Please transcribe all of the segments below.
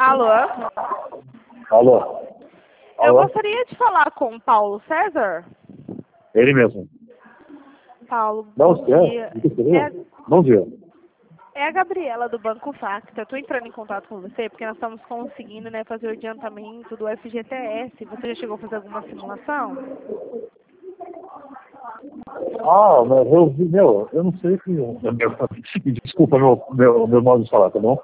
Alô? Alô? Eu Alô? gostaria de falar com o Paulo César. Ele mesmo. Paulo, Não, bom dia. Bom dia. É a Gabriela do Banco Facta. Estou entrando em contato com você porque nós estamos conseguindo, né, fazer o adiantamento do FGTS. Você já chegou a fazer alguma simulação? Ah, mas eu vi, eu não sei que... Desculpa meu modo de falar, tá bom?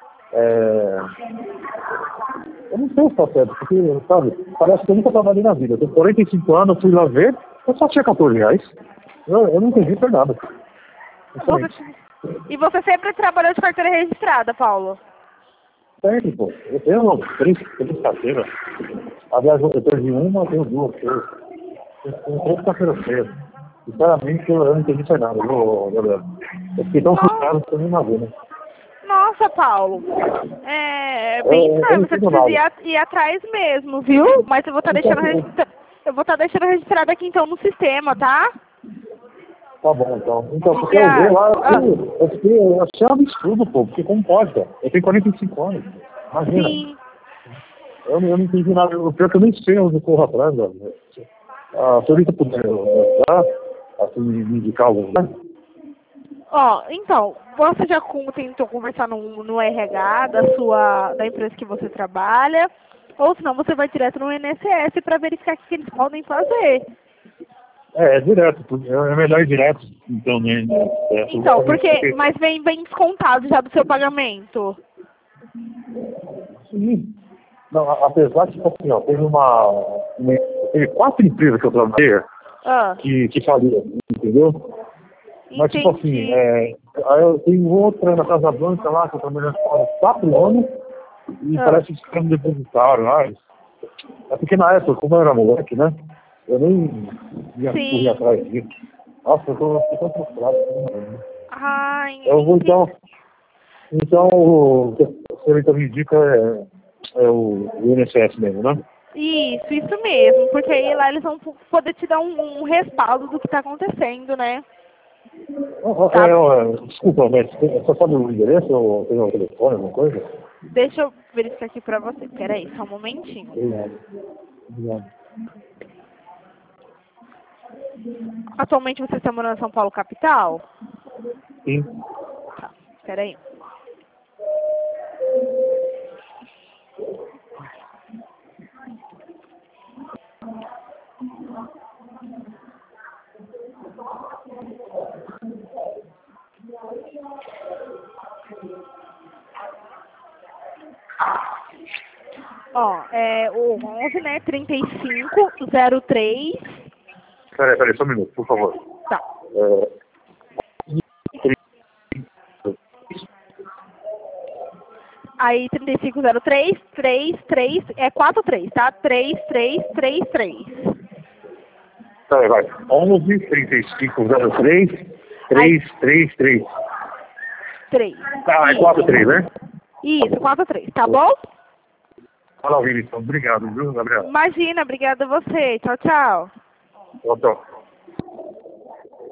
Eu não sei se tá certo, porque, sabe, parece que eu nunca trabalhei na vida. Eu tenho 45 anos, eu fui lá ver, eu só tinha 14 reais. Eu não entendi por nada. E você sempre trabalhou de carteira registrada, Paulo? Sempre, pô. Eu tenho três carteiras. Aliás, eu perdi uma, eu tenho duas. Eu tenho três carteiras feias. Sinceramente, eu não entendi por nada, viu, Gabriel? Eu fiquei tão frustrado que eu nem imagino, né? Nossa, Paulo. É bem estranho. Você precisa ir atrás mesmo, viu? Mas eu vou estar deixando registrado aqui então no sistema, tá? Tá bom, então. Então, porque eu vi lá, eu achei um absurdo, pô, porque como pode, cara? Eu tenho 45 anos. Imagina. Sim. Eu não entendi nada. O pior que eu nem sei onde eu corro atrás, velho. A senhorita puder, tá? Assim, me indicar algum lugar. Ó, então, você já tentou conversar no RH da empresa que você trabalha, ou senão você vai direto no INSS para verificar o que eles podem fazer. É direto, é melhor ir direto, então, né? Então, mas vem descontado já do seu pagamento. Sim. Não, apesar que, tipo assim, ó, teve 4 empresas que eu trabalhei que faliram, entendeu? Mas, tipo assim, aí eu tenho outra na Casa Blanca lá, que eu trabalhei há 4 anos, e parece que os caras me depositaram lá. É porque na época, como eu era moleque, né? Eu nem ia correr atrás disso. Nossa, eu tô tão frustrado. Eu vou então o que a senhorita me indica é o INSS mesmo, né? Isso mesmo, porque aí lá eles vão poder te dar um respaldo do que está acontecendo, né? Desculpa, mas você sabe o endereço ou tem um telefone, alguma coisa? Deixa eu verificar aqui pra você. Peraí, só um momentinho. Obrigado. Atualmente você está morando em São Paulo, capital? Sim. Tá, peraí. Ó, é o 11, né? 3503. Peraí, só um minuto, por favor. Tá. Aí 3503 33 é 43, tá? 3333. Tá, vai. 11 3503 333. 3. Tá, é 43, né? Isso, 43, tá bom? Maravilha, então. Obrigado, viu, Gabriel? Imagina, obrigada a você. Tchau, tchau. Tchau, tchau.